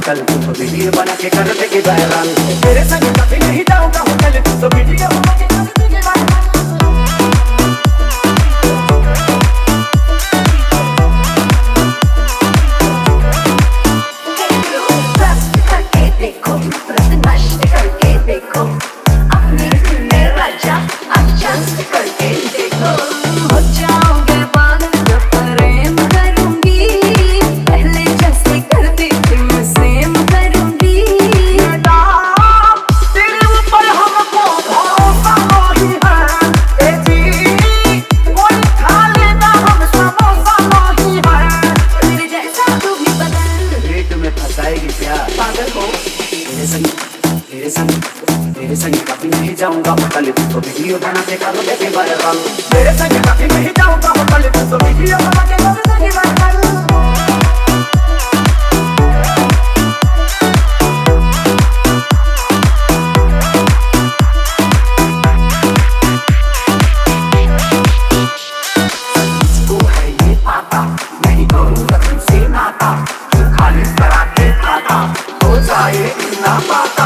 Hotel, तू तो video बना के कर देगी वायरल। तेरे संग कभी नहीं जाऊंगा होटल, तू तो वीडियो बना के कर देगी वायरल। तेरे संग कभी नहीं जाऊंगा होटल, तू तो वीडियो बना के कर देगी वायरल। तेरे संग कभी नहीं जाऊंगा होटल, तू तो वीडियो बना के कर देगी वायरल। तू है ये पाता, नहीं करूंगा तुमसे नाता, तू खाली करा के खाता हो जाए ना पाता।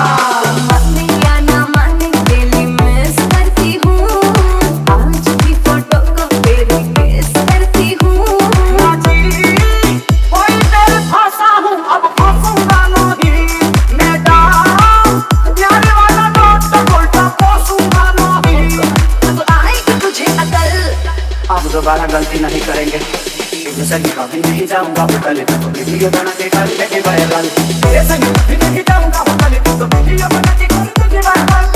अब दोबारा गलती नहीं करेंगे, संग कभी नहीं जाऊंगा होटल, तो वीडियो बना के कर देगी वायरल। तेरे संग कभी नहीं जाऊंगा होटल, तो वीडियो बना के कर देगी वायरल।